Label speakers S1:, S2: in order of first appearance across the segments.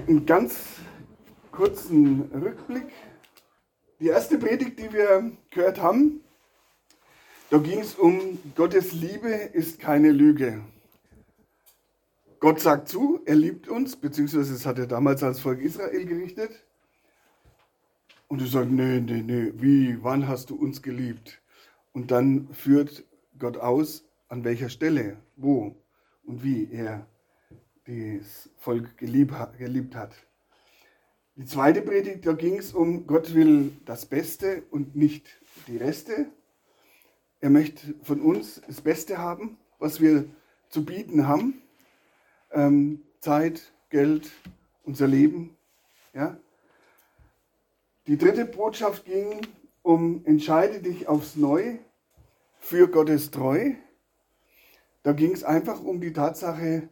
S1: Einen ganz kurzen Rückblick. Die erste Predigt, die wir gehört haben, da ging es um Gottes Liebe ist keine Lüge. Gott sagt zu, er liebt uns, beziehungsweise das hat er damals als Volk Israel gerichtet. Und du sagst, nee, wie, wann hast du uns geliebt? Und dann führt Gott aus, an welcher Stelle, wo und wie er das Volk geliebt hat. Die zweite Predigt, da ging es um, Gott will das Beste und nicht die Reste. Er möchte von uns das Beste haben, was wir zu bieten haben. Zeit, Geld, unser Leben. Ja? Die dritte Botschaft ging um, entscheide dich aufs Neue für Gottes Treu. Da ging es einfach um die Tatsache,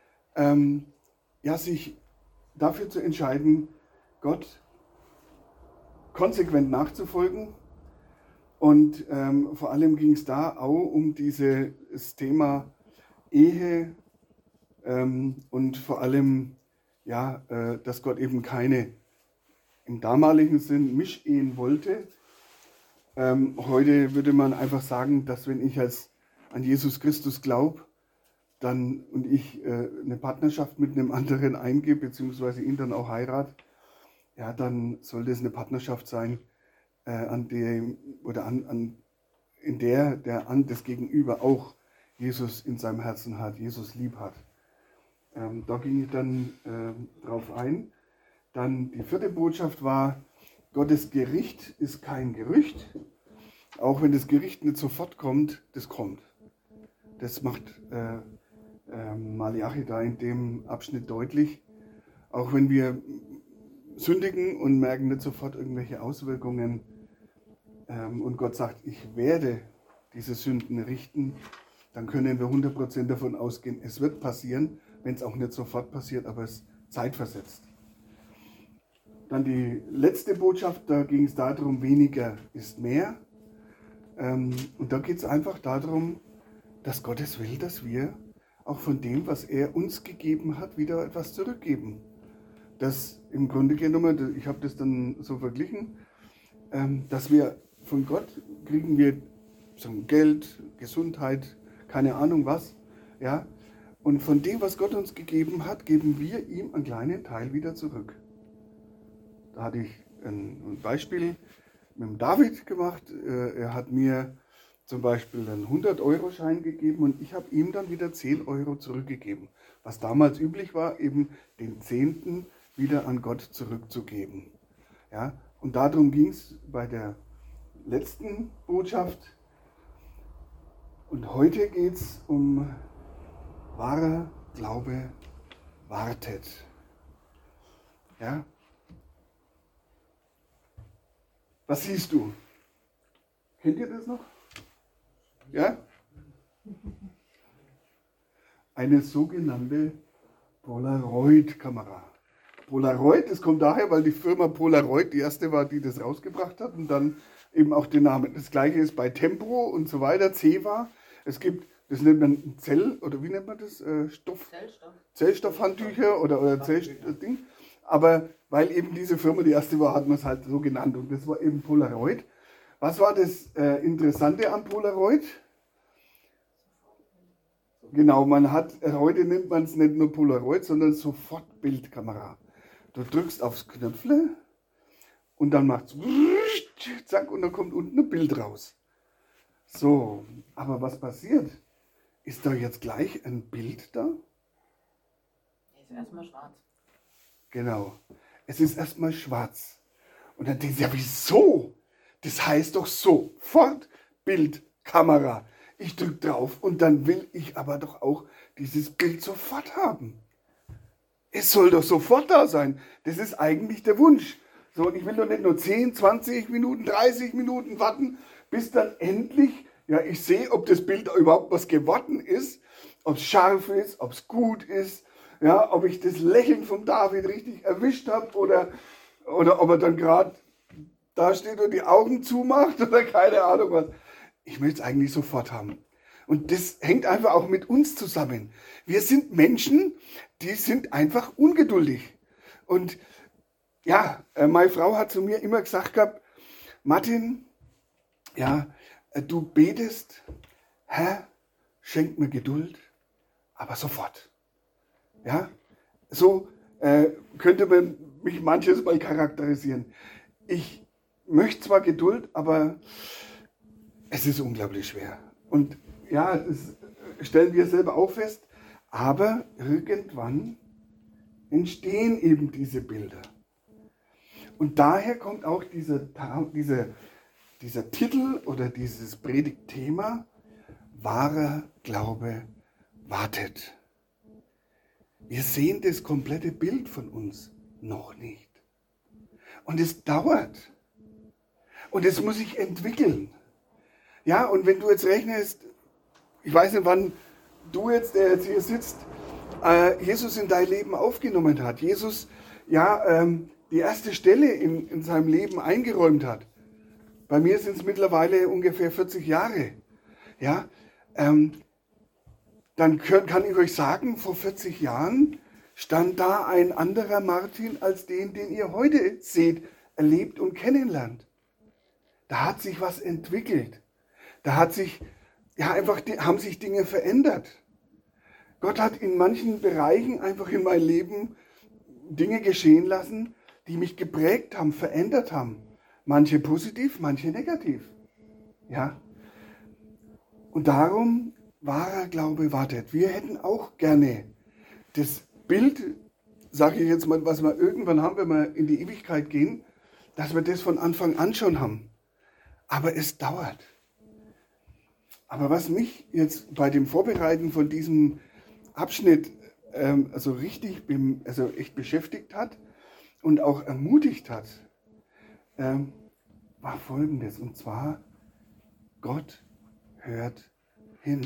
S1: sich dafür zu entscheiden, Gott konsequent nachzufolgen. Und vor allem ging es da auch um dieses Thema Ehe und vor allem, dass Gott eben keine, im damaligen Sinn, Mischehen wollte. Heute würde man einfach sagen, dass wenn ich an Jesus Christus glaube, dann und ich eine Partnerschaft mit einem anderen eingehe, beziehungsweise ihn dann auch heirate, ja, dann soll das eine Partnerschaft sein, in der das Gegenüber auch Jesus in seinem Herzen hat, Jesus lieb hat. Da ging ich dann drauf ein. Dann die vierte Botschaft war, Gottes Gericht ist kein Gerücht. Auch wenn das Gericht nicht sofort kommt, das kommt. Das macht Malachi da in dem Abschnitt deutlich. Auch wenn wir sündigen und merken nicht sofort irgendwelche Auswirkungen. Und Gott sagt, ich werde diese Sünden richten, dann können wir 100% davon ausgehen, es wird passieren, wenn es auch nicht sofort passiert, aber es zeitversetzt. Dann die letzte Botschaft, da ging es darum, weniger ist mehr. Und da geht es einfach darum, dass Gott es will, dass wir auch von dem, was er uns gegeben hat, wieder etwas zurückgeben. Das im Grunde genommen, ich habe das dann so verglichen, dass wir von Gott kriegen wir Geld, Gesundheit, keine Ahnung was, ja. Und von dem, was Gott uns gegeben hat, geben wir ihm einen kleinen Teil wieder zurück. Da hatte ich ein Beispiel mit dem David gemacht. Er hat mir zum Beispiel einen 100-Euro-Schein gegeben und ich habe ihm dann wieder 10 Euro zurückgegeben. Was damals üblich war, eben den 10. wieder an Gott zurückzugeben. Ja? Und darum ging es bei der letzten Botschaft. Und heute geht es um wahrer Glaube wartet. Ja? Was siehst du? Kennt ihr das noch? Ja? Eine sogenannte Polaroid-Kamera. Polaroid, das kommt daher, weil die Firma Polaroid die erste war, die das rausgebracht hat und dann eben auch den Namen. Das gleiche ist bei Tempro und so weiter, Ceva. Es gibt, das nennt man oder wie nennt man das? Zellstoffhandtücher oder Zellstoffding. Aber weil eben diese Firma die erste war, hat man es halt so genannt und das war eben Polaroid. Was war das Interessante am Polaroid? Genau, heute nennt man es nicht nur Polaroid, sondern Sofortbildkamera. Du drückst aufs Knöpfle und dann macht es zack und dann kommt unten ein Bild raus. So, aber was passiert? Ist da jetzt gleich ein Bild da?
S2: Ist erstmal schwarz.
S1: Genau, es ist erstmal schwarz. Und dann denkst du, ja wieso? Das heißt doch Sofortbildkamera. Ich drücke drauf und dann will ich aber doch auch dieses Bild sofort haben. Es soll doch sofort da sein. Das ist eigentlich der Wunsch. So, und ich will doch nicht nur 10, 20 Minuten, 30 Minuten warten, bis dann endlich, ich sehe, ob das Bild überhaupt was geworden ist, ob es scharf ist, ob es gut ist, ob ich das Lächeln von David richtig erwischt habe oder ob er dann gerade da steht und die Augen zumacht oder keine Ahnung was. Ich möchte es eigentlich sofort haben. Und das hängt einfach auch mit uns zusammen. Wir sind Menschen, die sind einfach ungeduldig. Und ja, meine Frau hat zu mir immer gesagt gehabt, Martin, ja, du betest, Herr, schenk mir Geduld, aber sofort. Ja, so könnte man mich manches mal charakterisieren. Ich möchte zwar Geduld, aber es ist unglaublich schwer. Und ja, das stellen wir selber auch fest, aber irgendwann entstehen eben diese Bilder. Und daher kommt auch dieser Titel oder dieses Predigtthema, wahrer Glaube wartet. Wir sehen das komplette Bild von uns noch nicht. Und es dauert. Und es muss sich entwickeln. Ja, und wenn du jetzt rechnest, ich weiß nicht, wann du jetzt, der jetzt hier sitzt, Jesus in dein Leben aufgenommen hat. Jesus, ja, die erste Stelle in seinem Leben eingeräumt hat. Bei mir sind es mittlerweile ungefähr 40 Jahre. Ja, dann kann ich euch sagen, vor 40 Jahren stand da ein anderer Martin als den ihr heute seht, erlebt und kennenlernt. Da hat sich was entwickelt. Da haben sich Dinge verändert. Gott hat in manchen Bereichen einfach in meinem Leben Dinge geschehen lassen, die mich geprägt haben, verändert haben. Manche positiv, manche negativ. Ja. Und darum, wahrer Glaube wartet. Wir hätten auch gerne das Bild, sage ich jetzt mal, was wir irgendwann haben, wenn wir in die Ewigkeit gehen, dass wir das von Anfang an schon haben. Aber es dauert. Aber was mich jetzt bei dem Vorbereiten von diesem Abschnitt echt beschäftigt hat und auch ermutigt hat, war Folgendes. Und zwar, Gott hört hin.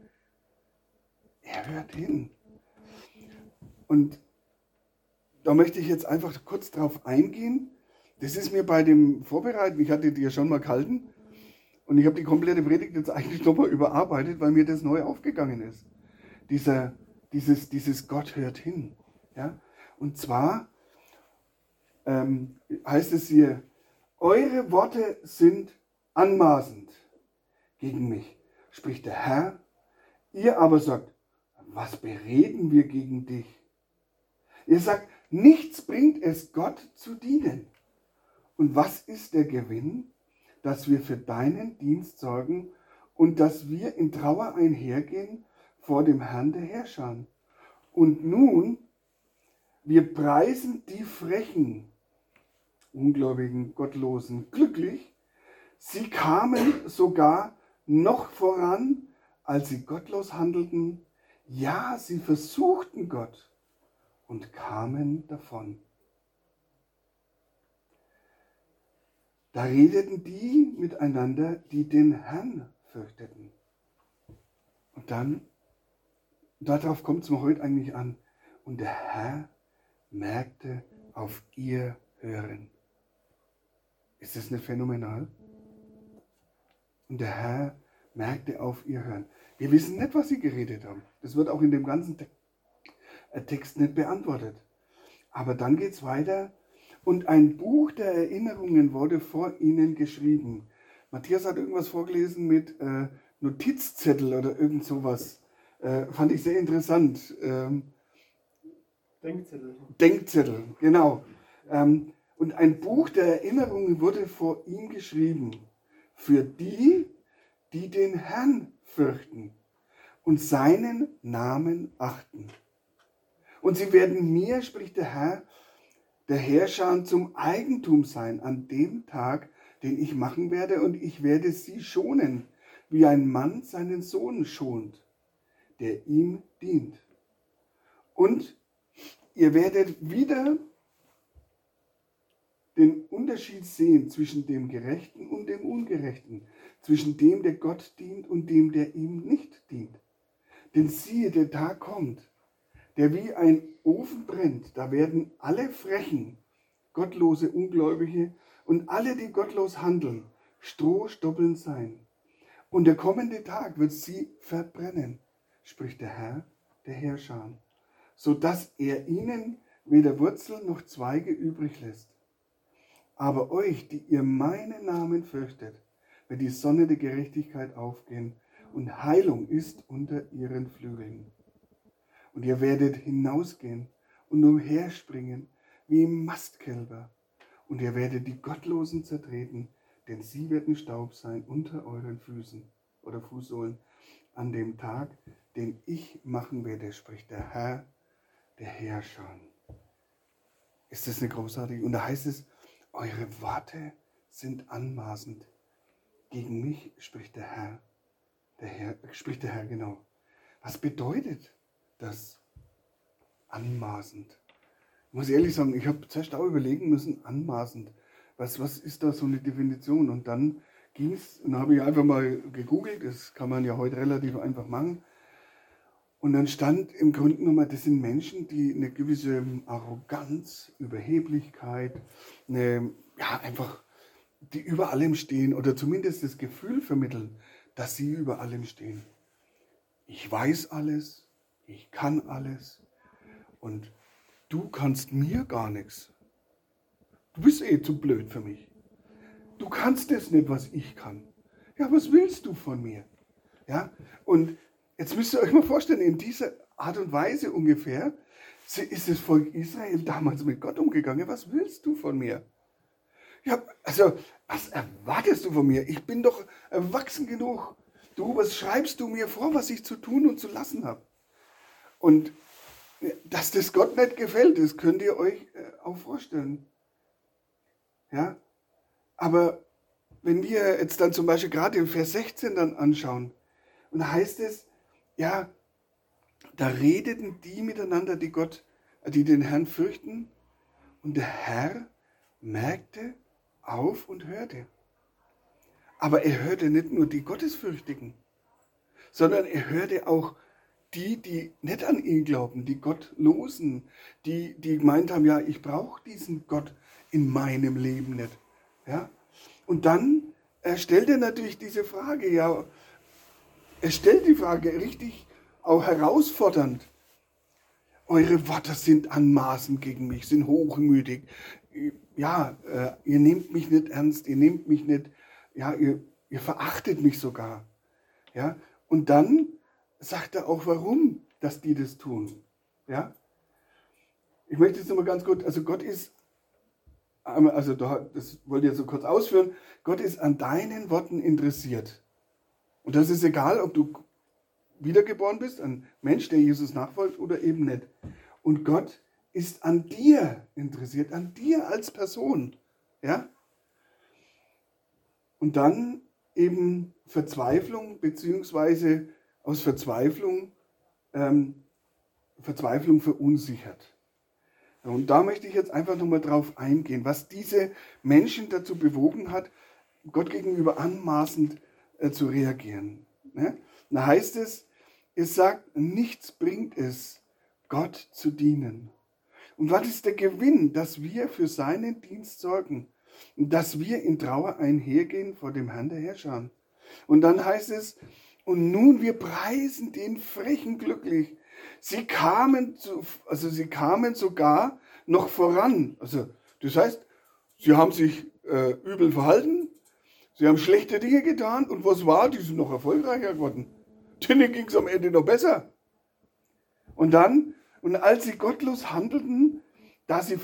S1: Er hört hin. Und da möchte ich jetzt einfach kurz drauf eingehen. Das ist mir bei dem Vorbereiten, ich hatte die ja schon mal gehalten, und ich habe die komplette Predigt jetzt eigentlich nochmal überarbeitet, weil mir das neu aufgegangen ist. Dieses Gott hört hin. Ja? Und zwar heißt es hier, eure Worte sind anmaßend gegen mich, spricht der Herr. Ihr aber sagt, was bereden wir gegen dich? Ihr sagt, nichts bringt es Gott zu dienen. Und was ist der Gewinn, dass wir für deinen Dienst sorgen und dass wir in Trauer einhergehen vor dem Herrn der Herrscher? Und nun, wir preisen die Frechen, Ungläubigen, Gottlosen glücklich. Sie kamen sogar noch voran, als sie gottlos handelten. Ja, sie versuchten Gott und kamen davon. Da redeten die miteinander, die den Herrn fürchteten. Und dann, darauf kommt es mir heute eigentlich an. Und der Herr merkte auf ihr Hören. Ist das nicht phänomenal? Und der Herr merkte auf ihr Hören. Wir wissen nicht, was sie geredet haben. Das wird auch in dem ganzen Text nicht beantwortet. Aber dann geht es weiter. Und ein Buch der Erinnerungen wurde vor ihnen geschrieben. Matthias hat irgendwas vorgelesen mit Notizzettel oder irgend sowas. Fand ich sehr interessant. Denkzettel, genau. Und ein Buch der Erinnerungen wurde vor ihm geschrieben. Für die, die den Herrn fürchten und seinen Namen achten. Und sie werden mir, spricht der Herr, der Herrscher, zum Eigentum sein an dem Tag, den ich machen werde, und ich werde sie schonen, wie ein Mann seinen Sohn schont, der ihm dient. Und ihr werdet wieder den Unterschied sehen zwischen dem Gerechten und dem Ungerechten, zwischen dem, der Gott dient und dem, der ihm nicht dient. Denn siehe, der Tag kommt, der wie ein Ofen brennt, da werden alle Frechen, Gottlose, Ungläubige und alle, die gottlos handeln, Strohstoppeln sein. Und der kommende Tag wird sie verbrennen, spricht der Herr, der Herrscher, so dass er ihnen weder Wurzel noch Zweige übrig lässt. Aber euch, die ihr meinen Namen fürchtet, wird die Sonne der Gerechtigkeit aufgehen und Heilung ist unter ihren Flügeln. Und ihr werdet hinausgehen und umherspringen wie Mastkälber. Und ihr werdet die Gottlosen zertreten, denn sie werden Staub sein unter euren Füßen oder Fußsohlen an dem Tag, den ich machen werde, spricht der Herr, der Herrscher. Ist das eine großartige? Und da heißt es, eure Worte sind anmaßend. Gegen mich spricht der Herr. Spricht der Herr, genau. Was bedeutet das? Anmaßend. Ich muss ehrlich sagen, ich habe zuerst auch überlegen müssen, anmaßend. Was ist da so eine Definition? Und dann ging es, und dann habe ich einfach mal gegoogelt, das kann man ja heute relativ einfach machen. Und dann stand im Grunde genommen, das sind Menschen, die eine gewisse Arroganz, Überheblichkeit, einfach, die über allem stehen oder zumindest das Gefühl vermitteln, dass sie über allem stehen. Ich weiß alles, ich kann alles und du kannst mir gar nichts. Du bist zu blöd für mich. Du kannst das nicht, was ich kann. Ja, was willst du von mir? Ja, und jetzt müsst ihr euch mal vorstellen, in dieser Art und Weise ungefähr ist das Volk Israel damals mit Gott umgegangen. Was willst du von mir? Ja, also, was erwartest du von mir? Ich bin doch erwachsen genug. Du, was schreibst du mir vor, was ich zu tun und zu lassen habe? Und dass das Gott nicht gefällt, das könnt ihr euch auch vorstellen. Ja, aber wenn wir jetzt dann zum Beispiel gerade den Vers 16 dann anschauen, und da heißt es, ja, da redeten die miteinander, die den Herrn fürchten, und der Herr merkte auf und hörte. Aber er hörte nicht nur die Gottesfürchtigen, sondern er hörte auch die nicht an ihn glauben, die Gottlosen, die gemeint haben, ja, ich brauche diesen Gott in meinem Leben nicht. Ja? Und dann stellt er natürlich diese Frage, ja, er stellt die Frage richtig auch herausfordernd. Eure Worte sind anmaßend gegen mich, sind hochmütig. Ja, ihr nehmt mich nicht ernst, ihr nehmt mich nicht, ja, ihr verachtet mich sogar. Ja, und dann sagt er auch, warum, dass die das tun. Ja, ich möchte jetzt nochmal ganz kurz, also Gott ist, also das wollte ich jetzt so kurz ausführen, Gott ist an deinen Worten interessiert. Und das ist egal, ob du wiedergeboren bist, ein Mensch, der Jesus nachfolgt oder eben nicht. Und Gott ist an dir interessiert, an dir als Person. Ja? Und dann eben Verzweiflung, beziehungsweise aus Verzweiflung verunsichert. Und da möchte ich jetzt einfach nochmal drauf eingehen, was diese Menschen dazu bewogen hat, Gott gegenüber anmaßend zu reagieren. Ne? Da heißt es sagt, nichts bringt es, Gott zu dienen. Und was ist der Gewinn, dass wir für seinen Dienst sorgen und dass wir in Trauer einhergehen vor dem Herrn der Herrscher? Und dann heißt es, und nun wir preisen den Frechen glücklich. Sie kamen sogar noch voran. Also das heißt, sie haben sich übel verhalten, sie haben schlechte Dinge getan und was war? Die sind noch erfolgreicher geworden. Denen ging es am Ende noch besser. Und als sie gottlos handelten, als sie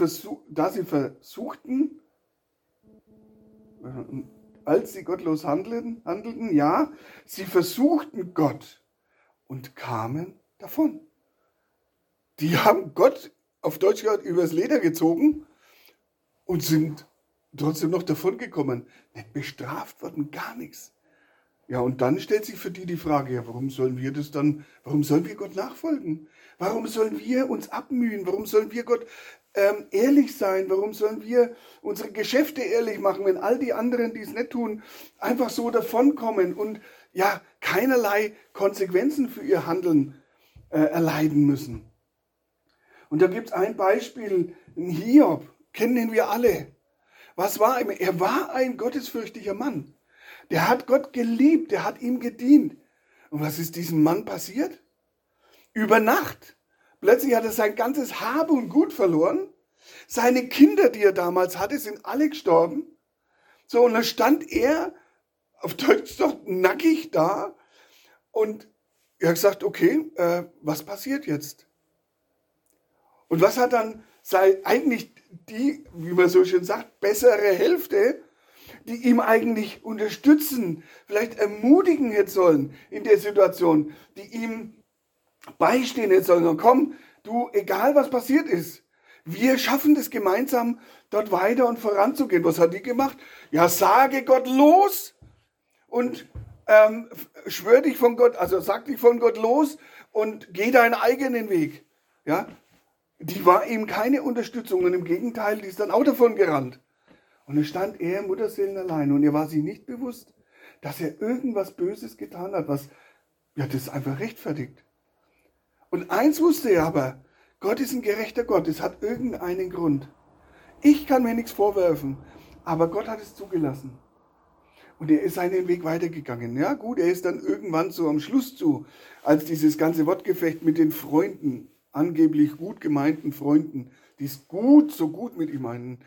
S1: gottlos handelten, ja, sie versuchten Gott und kamen davon. Die haben Gott, auf Deutsch gesagt, übers Leder gezogen und sind trotzdem noch davon gekommen. Nicht bestraft worden, gar nichts. Ja, und dann stellt sich für die Frage, ja, warum sollen wir Gott nachfolgen? Warum sollen wir uns abmühen? Warum sollen wir Gott ehrlich sein? Warum sollen wir unsere Geschäfte ehrlich machen, wenn all die anderen, die es nicht tun, einfach so davonkommen und ja, keinerlei Konsequenzen für ihr Handeln erleiden müssen? Und da gibt es ein Beispiel, Hiob, kennen wir alle. Was war ihm? Er war ein gottesfürchtiger Mann. Der hat Gott geliebt, der hat ihm gedient. Und was ist diesem Mann passiert? Über Nacht Plötzlich hat er sein ganzes Hab und Gut verloren. Seine Kinder, die er damals hatte, sind alle gestorben. So, und dann stand er auf Deutsch doch nackig da und er hat gesagt, okay, was passiert jetzt? Und was hat dann eigentlich die, wie man so schön sagt, bessere Hälfte, die ihm eigentlich unterstützen, vielleicht ermutigen hätte sollen in der Situation, die ihm beistehen hätte sollen. Und komm, du, egal was passiert ist, wir schaffen das gemeinsam, dort weiter und voranzugehen. Was hat die gemacht? Ja, sage Gott los und schwör dich von Gott, also sag dich von Gott los und geh deinen eigenen Weg. Ja, die war ihm keine Unterstützung und im Gegenteil, die ist dann auch davon gerannt. Und dann stand er Mutterseelen allein und er war sich nicht bewusst, dass er irgendwas Böses getan hat, was, ja, das ist einfach rechtfertigt. Und eins wusste er aber, Gott ist ein gerechter Gott, es hat irgendeinen Grund. Ich kann mir nichts vorwerfen, aber Gott hat es zugelassen. Und er ist seinen Weg weitergegangen. Ja gut, er ist dann irgendwann so am Schluss zu, als dieses ganze Wortgefecht mit den Freunden, angeblich gut gemeinten Freunden, die es gut, so gut mit ihm meinen,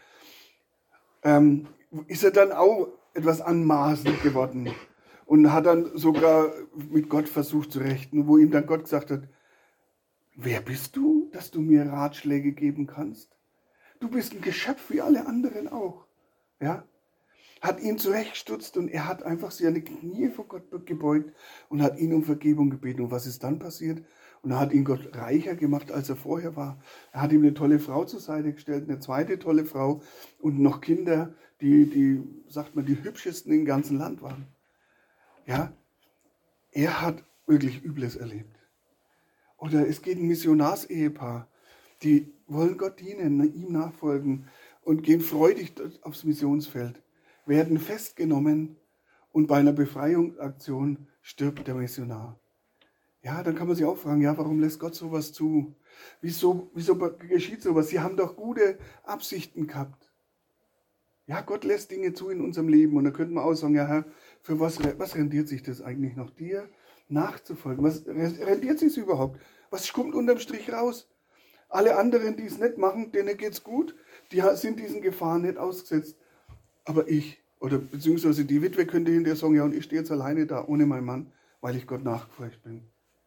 S1: ist er dann auch etwas anmaßend geworden und hat dann sogar mit Gott versucht zu rechten, wo ihm dann Gott gesagt hat, wer bist du, dass du mir Ratschläge geben kannst? Du bist ein Geschöpf wie alle anderen auch. Ja? Hat ihn zurechtgestutzt und er hat einfach seine Knie vor Gott gebeugt und hat ihn um Vergebung gebeten. Und was ist dann passiert? Und er hat ihn Gott reicher gemacht, als er vorher war. Er hat ihm eine tolle Frau zur Seite gestellt, eine zweite tolle Frau und noch Kinder, die sagt man, die hübschesten im ganzen Land waren. Ja, er hat wirklich Übles erlebt. Oder es geht ein Missionarsehepaar, die wollen Gott dienen, ihm nachfolgen und gehen freudig aufs Missionsfeld, werden festgenommen und bei einer Befreiungsaktion stirbt der Missionar. Ja, dann kann man sich auch fragen, ja, warum lässt Gott sowas zu? Wieso geschieht sowas? Sie haben doch gute Absichten gehabt. Ja, Gott lässt Dinge zu in unserem Leben und da könnte man auch sagen, ja Herr, für was rendiert sich das eigentlich noch, dir nachzufolgen? Was rendiert sich überhaupt? Was kommt unterm Strich raus? Alle anderen, die es nicht machen, denen geht's gut, die sind diesen Gefahren nicht ausgesetzt. Aber ich, oder beziehungsweise die Witwe könnte hinterher sagen, ja und ich stehe jetzt alleine da, ohne meinen Mann, weil ich Gott nachgefolgt bin.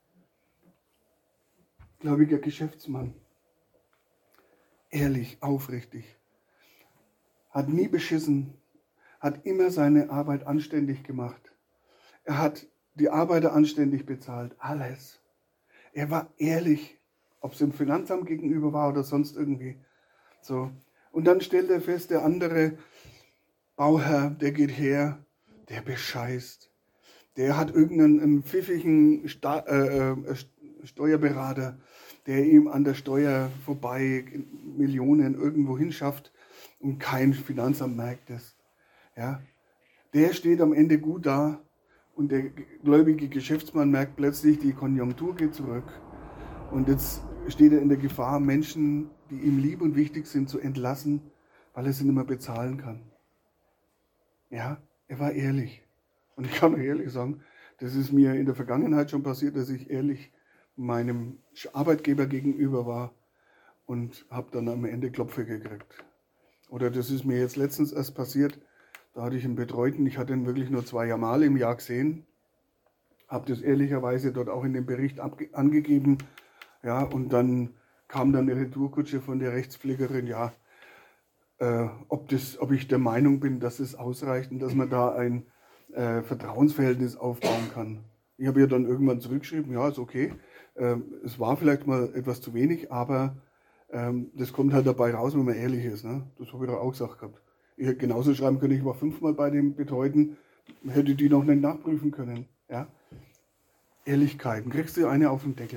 S1: Gläubiger Geschäftsmann, ehrlich, aufrichtig, hat nie beschissen, hat immer seine Arbeit anständig gemacht. Er hat die Arbeiter anständig bezahlt, alles. Er war ehrlich, ob es dem Finanzamt gegenüber war oder sonst irgendwie. So. Und dann stellt er fest, der andere Bauherr, der geht her, der bescheißt. Der hat irgendeinen pfiffigen Steuerberater, der ihm an der Steuer vorbei Millionen irgendwo hinschafft und kein Finanzamt merkt es. Ja? Der steht am Ende gut da und der gläubige Geschäftsmann merkt plötzlich, die Konjunktur geht zurück. Und jetzt steht er in der Gefahr, Menschen, die ihm lieb und wichtig sind, zu entlassen, weil er sie nicht mehr bezahlen kann. Ja, er war ehrlich. Und ich kann euch ehrlich sagen, das ist mir in der Vergangenheit schon passiert, dass ich ehrlich meinem Arbeitgeber gegenüber war und habe dann am Ende Klopfe gekriegt. Oder das ist mir jetzt letztens erst passiert, da hatte ich einen Betreuten, ich hatte ihn wirklich nur 2 Mal im Jahr gesehen, habe das ehrlicherweise dort auch in dem Bericht angegeben, ja, und dann kam dann eine Retourkutsche von der Rechtspflegerin, ja, ob ich der Meinung bin, dass es ausreicht und dass man da ein Vertrauensverhältnis aufbauen kann. Ich habe ihr dann irgendwann zurückgeschrieben, ja, ist okay, es war vielleicht mal etwas zu wenig, aber das kommt halt dabei raus, wenn man ehrlich ist. Ne? Das habe ich doch auch gesagt gehabt. Ich hätte genauso schreiben können, ich war 5-mal bei dem Betreuten, hätte die noch nicht nachprüfen können. Ja? Ehrlichkeit, kriegst du eine auf den Deckel.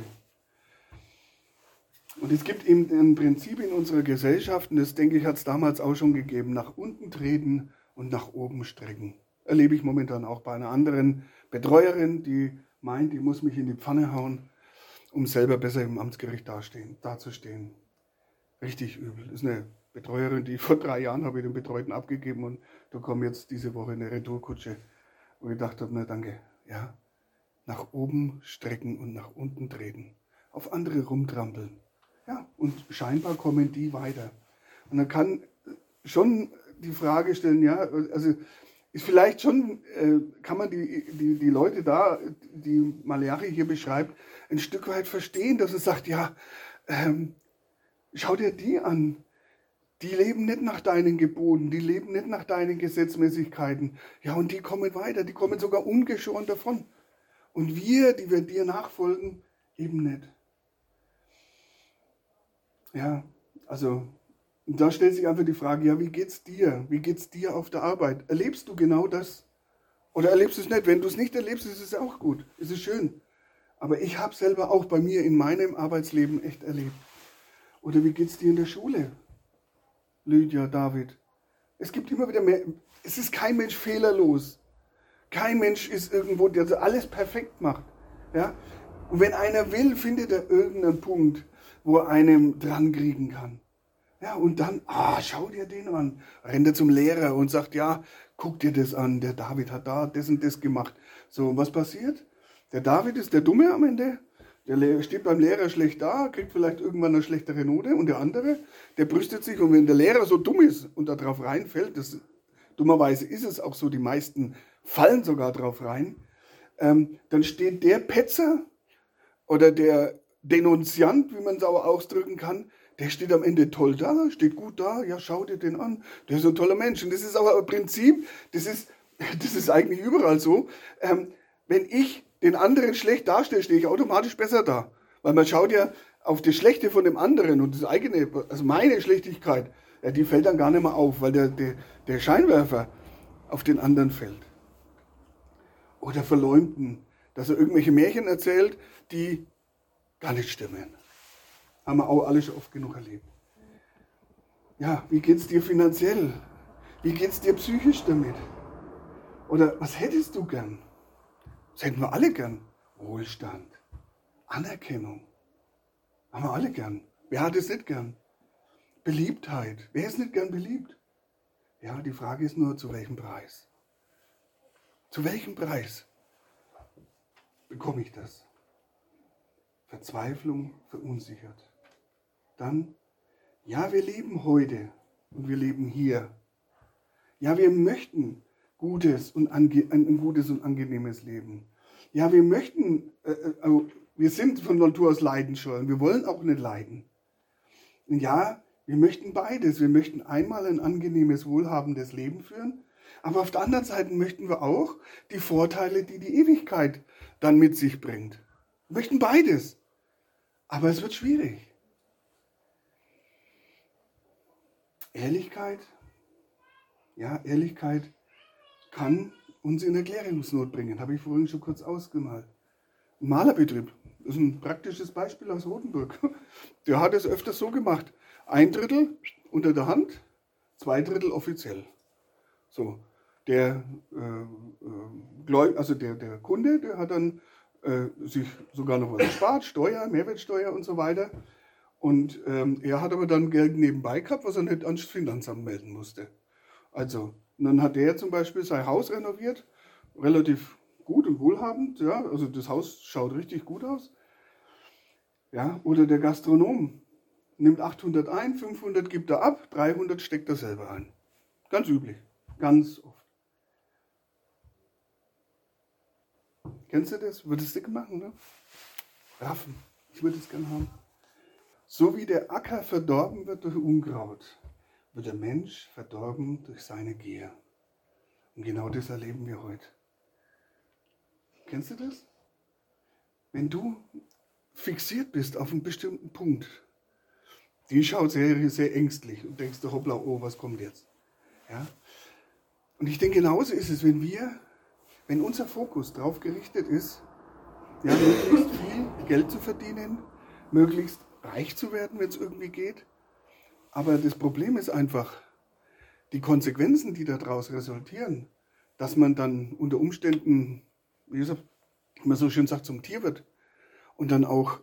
S1: Und es gibt eben ein Prinzip in unserer Gesellschaft, und das denke ich, hat es damals auch schon gegeben, nach unten treten und nach oben strecken. Erlebe ich momentan auch bei einer anderen Betreuerin, die meint, die muss mich in die Pfanne hauen, um selber besser im Amtsgericht dazustehen. Richtig übel. Das ist eine Betreuerin, die vor 3 Jahren habe ich den Betreuten abgegeben und da kommt jetzt diese Woche eine Retourkutsche. Und ich dachte, na danke, ja, nach oben strecken und nach unten treten. auf andere rumtrampeln. Ja, und scheinbar kommen die weiter. Und dann kann schon die Frage stellen, ja, also ist vielleicht schon, kann man die Leute da, die Maleachi hier beschreibt, ein Stück weit verstehen, dass er sagt, ja, schau dir die an. Die leben nicht nach deinen Geboten, die leben nicht nach deinen Gesetzmäßigkeiten. Ja, und die kommen weiter, die kommen sogar ungeschoren davon. Und wir, die wir dir nachfolgen, eben nicht. Ja, also da stellt sich einfach die Frage, ja, wie geht's dir? Wie geht's dir auf der Arbeit? Erlebst du genau das? Oder erlebst du es nicht? Wenn du es nicht erlebst, ist es auch gut, ist es schön. Aber ich habe selber auch bei mir in meinem Arbeitsleben echt erlebt. Oder wie geht's dir in der Schule? Lydia, David. Es gibt immer wieder mehr, es ist kein Mensch fehlerlos. Kein Mensch ist irgendwo, der alles perfekt macht. Ja? Und wenn einer will, findet er irgendeinen Punkt, wo er einem dran kriegen kann. Ja, und dann, schau dir den an. Rennt er zum Lehrer und sagt, ja, guck dir das an, der David hat da das und das gemacht. So, und was passiert? Der David ist der Dumme am Ende. Der steht beim Lehrer schlecht da, kriegt vielleicht irgendwann eine schlechtere Note. Und der andere, der brüstet sich. Und wenn der Lehrer so dumm ist und da drauf reinfällt, dummerweise ist es auch so, die meisten fallen sogar drauf rein, dann steht der Petzer oder der Denunziant, wie man es auch ausdrücken kann, der steht am Ende toll da, steht gut da, ja, schau dir den an, der ist ein toller Mensch. Und das ist aber ein Prinzip, das ist eigentlich überall so. Wenn ich den anderen schlecht darstelle, stehe ich automatisch besser da. Weil man schaut ja auf das Schlechte von dem anderen und das eigene, also meine Schlechtigkeit, ja, die fällt dann gar nicht mehr auf, weil der Scheinwerfer auf den anderen fällt. Oder verleumden, dass er irgendwelche Märchen erzählt, die gar nicht stimmen. Haben wir auch alle schon oft genug erlebt. Ja, wie geht's dir finanziell? Wie geht's dir psychisch damit? Oder was hättest du gern? Das hätten wir alle gern. Wohlstand, Anerkennung. Haben wir alle gern. Wer hat es nicht gern? Beliebtheit. Wer ist nicht gern beliebt? Ja, die Frage ist nur, zu welchem Preis? Zu welchem Preis bekomme ich das? Verzweiflung, verunsichert. Dann, ja, wir leben heute und wir leben hier. Ja, wir möchten ein gutes und angenehmes Leben. Ja, wir möchten, wir sind von Natur aus leidensscheu, wir wollen auch nicht leiden. Und ja, wir möchten beides. Wir möchten einmal ein angenehmes, wohlhabendes Leben führen, aber auf der anderen Seite möchten wir auch die Vorteile, die die Ewigkeit dann mit sich bringt. Wir möchten beides. Aber es wird schwierig. Ehrlichkeit, ja, Ehrlichkeit kann uns in Erklärungsnot bringen. Habe ich vorhin schon kurz ausgemalt. Ein Malerbetrieb, das ist ein praktisches Beispiel aus Rothenburg. Der hat es öfters so gemacht. 1/3 unter der Hand, 2/3 offiziell. So, der Kunde, der hat dann sich sogar noch was gespart, Steuer, Mehrwertsteuer und so weiter. Und er hat aber dann Geld nebenbei gehabt, was er nicht ans Finanzamt melden musste. Also, und dann hat er zum Beispiel sein Haus renoviert, relativ gut und wohlhabend, ja, also das Haus schaut richtig gut aus. Ja, oder der Gastronom nimmt 800 ein, 500 gibt er ab, 300 steckt er selber ein. Ganz üblich, ganz oft. Kennst du das? Würdest du machen, ne? Raffen, ich würde es gerne haben. So wie der Acker verdorben wird durch Unkraut, wird der Mensch verdorben durch seine Gier. Und genau das erleben wir heute. Kennst du das? Wenn du fixiert bist auf einen bestimmten Punkt, die schaut sehr, sehr ängstlich und denkst du, hoppla, oh, was kommt jetzt? Ja? Und ich denke, genauso ist es, wenn unser Fokus darauf gerichtet ist, ja, möglichst viel Geld zu verdienen, möglichst reich zu werden, wenn es irgendwie geht. Aber das Problem ist einfach, die Konsequenzen, die daraus resultieren, dass man dann unter Umständen, wie man so schön sagt, zum Tier wird und dann auch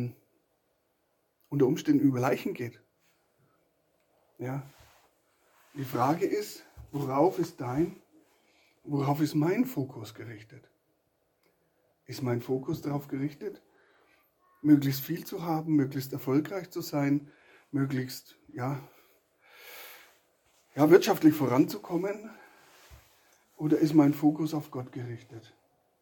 S1: unter Umständen über Leichen geht. Ja. Die Frage ist, worauf ist mein Fokus gerichtet? Ist mein Fokus darauf gerichtet, möglichst viel zu haben, möglichst erfolgreich zu sein, möglichst wirtschaftlich voranzukommen? Oder ist mein Fokus auf Gott gerichtet?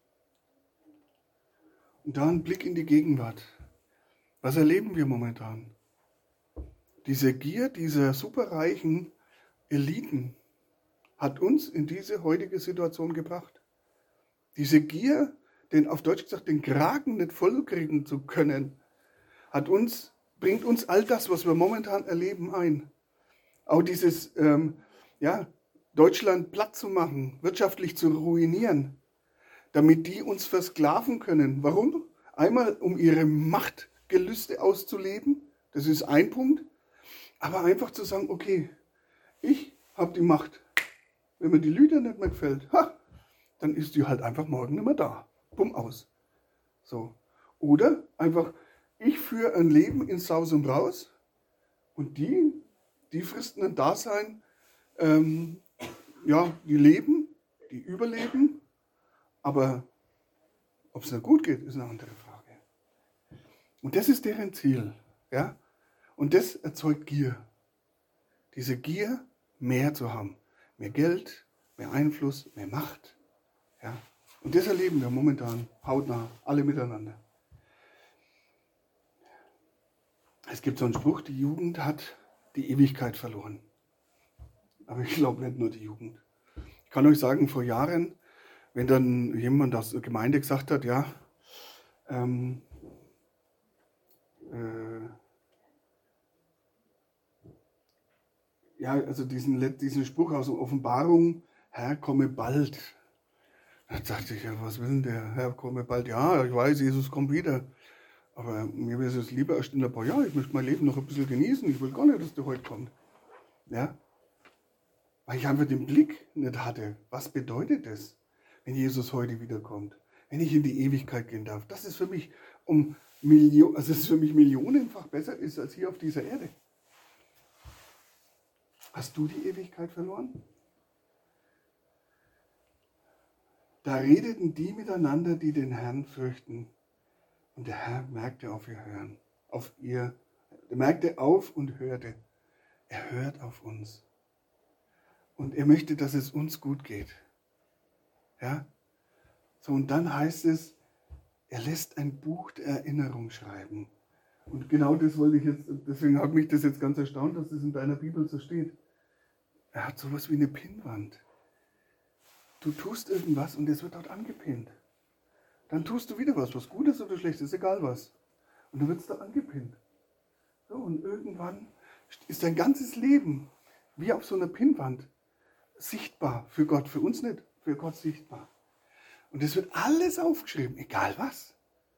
S1: Und da ein Blick in die Gegenwart. Was erleben wir momentan? Diese Gier dieser superreichen Eliten hat uns in diese heutige Situation gebracht. Diese Gier, auf Deutsch gesagt, den Kragen nicht vollkriegen zu können, bringt uns all das, was wir momentan erleben, ein. Auch dieses, Deutschland platt zu machen, wirtschaftlich zu ruinieren, damit die uns versklaven können. Warum? Einmal, um ihre Machtgelüste auszuleben, das ist ein Punkt, aber einfach zu sagen, okay, ich habe die Macht. Wenn mir die Lüge nicht mehr gefällt, dann ist die halt einfach morgen nicht mehr da. Bumm, aus. So. Oder einfach, ich führe ein Leben in Saus und Braus und die fristen ein Dasein, die leben, die überleben, aber ob es nicht gut geht, ist eine andere Frage. Und das ist deren Ziel. Ja? Und das erzeugt Gier. Diese Gier, mehr zu haben. Mehr Geld, mehr Einfluss, mehr Macht. Ja? Und das erleben wir momentan hautnah, alle miteinander. Es gibt so einen Spruch, die Jugend hat die Ewigkeit verloren. Aber ich glaube nicht nur die Jugend. Ich kann euch sagen, vor Jahren, wenn dann jemand aus der Gemeinde gesagt hat, also diesen Spruch aus der Offenbarung, Herr, komme bald. Da dachte ich, was will denn der Herr, komme bald? Ja, ich weiß, Jesus kommt wieder. Aber mir wäre es lieber erst in ein paar Jahren. Ich möchte mein Leben noch ein bisschen genießen. Ich will gar nicht, dass der heute kommt. Ja? Weil ich einfach den Blick nicht hatte. Was bedeutet das, wenn Jesus heute wiederkommt? Wenn ich in die Ewigkeit gehen darf. Das ist für mich millionenfach besser ist als hier auf dieser Erde. Hast du die Ewigkeit verloren? Da redeten die miteinander, die den Herrn fürchten. Und der Herr merkte auf ihr Hören. Er merkte auf und hörte. Er hört auf uns. Und er möchte, dass es uns gut geht. Ja? So, und dann heißt es, er lässt ein Buch der Erinnerung schreiben. Und genau das wollte ich jetzt, deswegen hat mich das jetzt ganz erstaunt, dass das in deiner Bibel so steht. Er hat sowas wie eine Pinnwand. Du tust irgendwas und es wird dort angepinnt. Dann tust du wieder was Gutes oder Schlechtes, egal was. Und dann wird es da angepinnt. So, und irgendwann ist dein ganzes Leben wie auf so einer Pinnwand sichtbar für Gott, für uns nicht, für Gott sichtbar. Und es wird alles aufgeschrieben, egal was.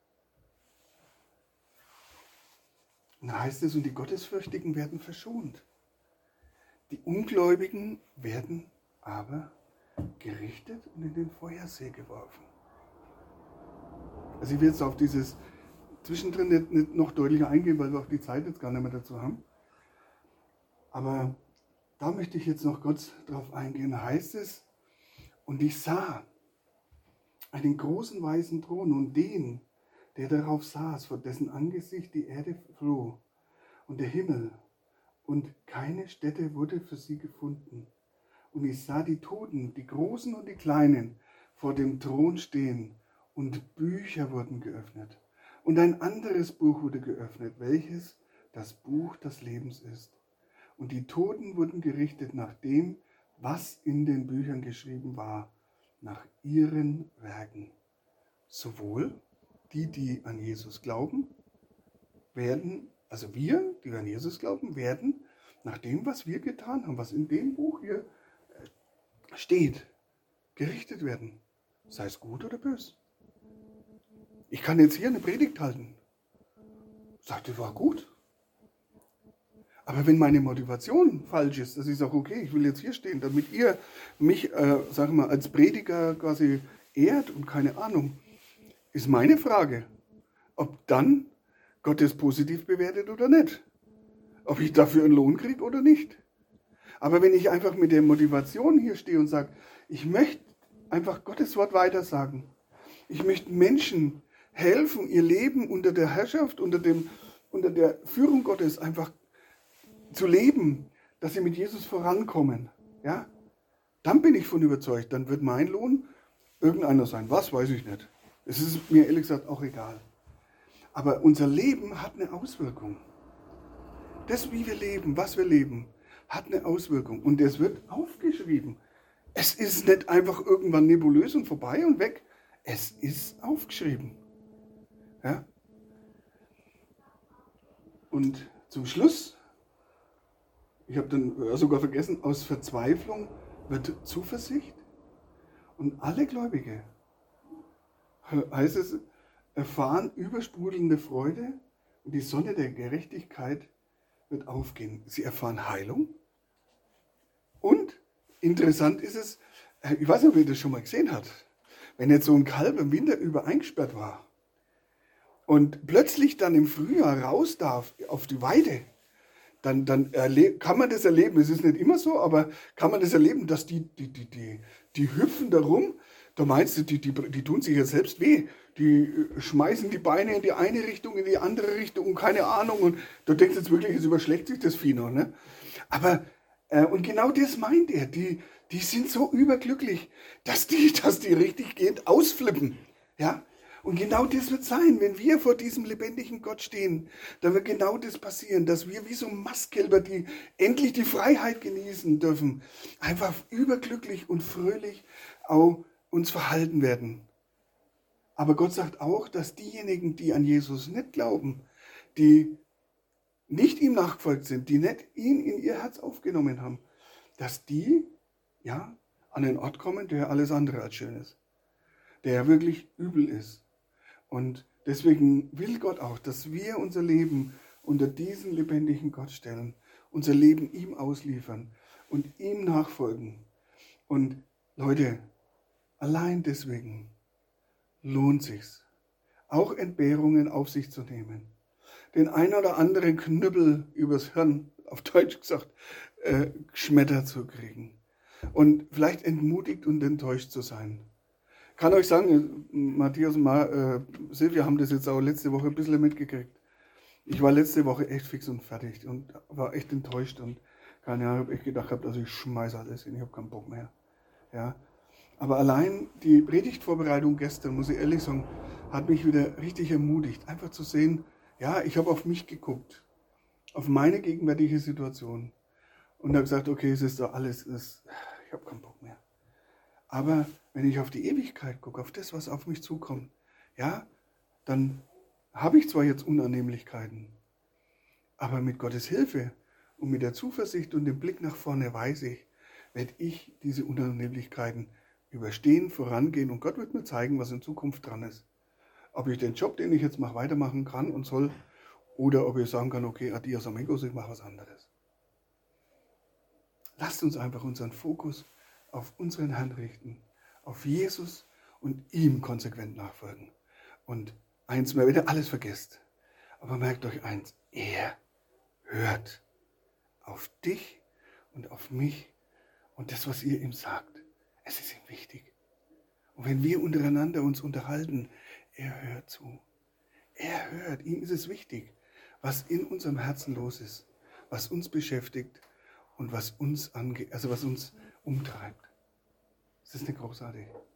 S1: Und da heißt es, und die Gottesfürchtigen werden verschont. Die Ungläubigen werden aber gerichtet und in den Feuersee geworfen. Also ich will jetzt auf dieses zwischendrin nicht noch deutlicher eingehen, weil wir auch die Zeit jetzt gar nicht mehr dazu haben. Aber da möchte ich jetzt noch kurz drauf eingehen. Da heißt es, und ich sah einen großen weißen Thron und den, der darauf saß, vor dessen Angesicht die Erde floh und der Himmel, und keine Stätte wurde für sie gefunden. Und ich sah die Toten, die Großen und die Kleinen, vor dem Thron stehen, und Bücher wurden geöffnet. Und ein anderes Buch wurde geöffnet, welches das Buch des Lebens ist. Und die Toten wurden gerichtet nach dem, was in den Büchern geschrieben war, nach ihren Werken. Sowohl die an Jesus glauben, werden, also wir, die an Jesus glauben, werden nach dem, was wir getan haben, was in dem Buch hier steht, gerichtet werden. Sei es gut oder böse. Ich kann jetzt hier eine Predigt halten. Sagt, das war gut. Aber wenn meine Motivation falsch ist, dass ich sage, okay, ich will jetzt hier stehen, damit ihr mich, als Prediger quasi ehrt und keine Ahnung, ist meine Frage, ob dann Gott es positiv bewertet oder nicht. Ob ich dafür einen Lohn kriege oder nicht. Aber wenn ich einfach mit der Motivation hier stehe und sage, ich möchte einfach Gottes Wort weitersagen. Ich möchte Menschen helfen, ihr Leben unter der Herrschaft, unter der Führung Gottes einfach zu leben, dass sie mit Jesus vorankommen, ja, dann bin ich von überzeugt, dann wird mein Lohn irgendeiner sein. Was, weiß ich nicht. Es ist mir ehrlich gesagt auch egal. Aber unser Leben hat eine Auswirkung. Das, wie wir leben, was wir leben, hat eine Auswirkung. Und das wird aufgeschrieben. Es ist nicht einfach irgendwann nebulös und vorbei und weg. Es ist aufgeschrieben. Ja? Und zum Schluss, ich habe dann sogar vergessen, aus Verzweiflung wird Zuversicht. Und alle Gläubige, heißt es, erfahren übersprudelnde Freude und die Sonne der Gerechtigkeit wird aufgehen. Sie erfahren Heilung. Und interessant ist es, ich weiß nicht, ob ihr das schon mal gesehen habt, wenn jetzt so ein Kalb im Winter über eingesperrt war und plötzlich dann im Frühjahr raus darf auf die Weide, dann kann man das erleben. Es ist nicht immer so, aber kann man das erleben, dass die hüpfen da rum. Da meinst du, die tun sich ja selbst weh. Die schmeißen die Beine in die eine Richtung, in die andere Richtung und keine Ahnung. Und du denkst jetzt wirklich, jetzt überschlägt sich das Vieh noch. Ne? Aber, und genau das meint er. Die sind so überglücklich, dass die richtig gehend ausflippen. Ja? Und genau das wird sein, wenn wir vor diesem lebendigen Gott stehen, dann wird genau das passieren, dass wir wie so Mastkälber, die endlich die Freiheit genießen dürfen, einfach überglücklich und fröhlich auch uns verhalten werden. Aber Gott sagt auch, dass diejenigen, die an Jesus nicht glauben, die nicht ihm nachgefolgt sind, die nicht ihn in ihr Herz aufgenommen haben, dass die ja an den Ort kommen, der alles andere als schön ist, der wirklich übel ist. Und deswegen will Gott auch, dass wir unser Leben unter diesen lebendigen Gott stellen, unser Leben ihm ausliefern und ihm nachfolgen. Und Leute, allein deswegen lohnt sich's, auch Entbehrungen auf sich zu nehmen, den ein oder anderen Knüppel übers Hirn, auf Deutsch gesagt, geschmettert zu kriegen und vielleicht entmutigt und enttäuscht zu sein. Ich kann euch sagen, Matthias und Silvia haben das jetzt auch letzte Woche ein bisschen mitgekriegt. Ich war letzte Woche echt fix und fertig und war echt enttäuscht und keine Ahnung, habe echt gedacht, also ich schmeiß alles hin, ich habe keinen Bock mehr. Ja. Aber allein die Predigtvorbereitung gestern, muss ich ehrlich sagen, hat mich wieder richtig ermutigt, einfach zu sehen, ja, ich habe auf mich geguckt, auf meine gegenwärtige Situation und habe gesagt, okay, es ist doch alles, ich habe keinen Bock mehr. Aber wenn ich auf die Ewigkeit gucke, auf das, was auf mich zukommt, ja, dann habe ich zwar jetzt Unannehmlichkeiten, aber mit Gottes Hilfe und mit der Zuversicht und dem Blick nach vorne weiß ich, werde ich diese Unannehmlichkeiten überstehen, vorangehen und Gott wird mir zeigen, was in Zukunft dran ist. Ob ich den Job, den ich jetzt mache, weitermachen kann und soll, oder ob ich sagen kann, okay, adios amigos, ich mache was anderes. Lasst uns einfach unseren Fokus auf unseren Herrn richten, auf Jesus und ihm konsequent nachfolgen. Und eins mehr, wenn ihr alles vergesst, aber merkt euch eins, er hört auf dich und auf mich und das, was ihr ihm sagt. Es ist ihm wichtig. Und wenn wir untereinander uns unterhalten, er hört zu. Er hört, ihm ist es wichtig, was in unserem Herzen los ist, was uns beschäftigt und was uns was uns umtreibt. Das ist nicht großartig.